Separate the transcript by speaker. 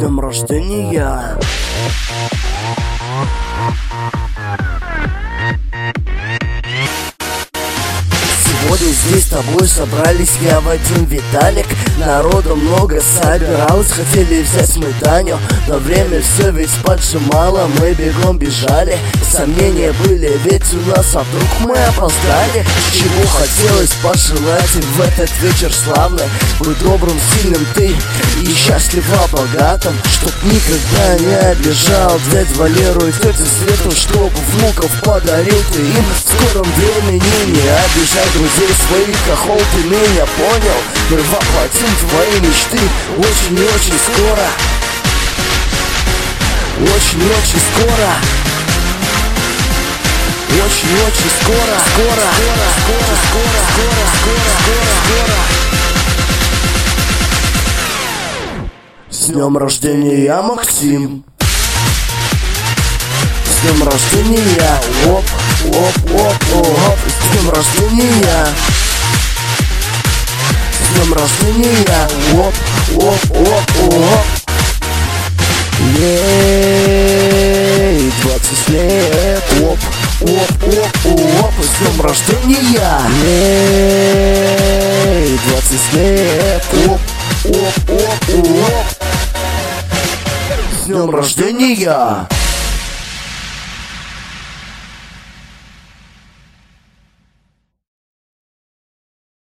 Speaker 1: днем рождения! Сегодня здесь с тобой собрались я, Вадим, Виталик. Народу много собиралось, хотели взять мы Таню, но время все ведь поджимало, мы бегом бежали. Сомнения были, ведь у нас, а вдруг мы опоздали? Чего хотелось пожелать им в этот вечер славный? Будь добрым, сильным ты и счастливо богатым, чтоб никогда не обижал дядь Валеру и тетю Свету, чтоб внуков подарил ты им в скором времени. Не обижай друзей своих, хохол, ты меня понял? Мы воплотим твои мечты очень и очень скоро. Очень и очень скоро. Очень и очень скоро. Скоро. Скоро. Скоро. Скоро. Скоро. Скоро. С днем рождения, Максим! С днем рождения! Оп, оп, оп, оп! С днем рождения! С днем рождения! Оп, оп, оп, оп! Ей, 20 лет! Оп, оп, оп, оп! С днем рождения! Ей, 20 лет! Оп, оп, оп, оп! С днем рождения!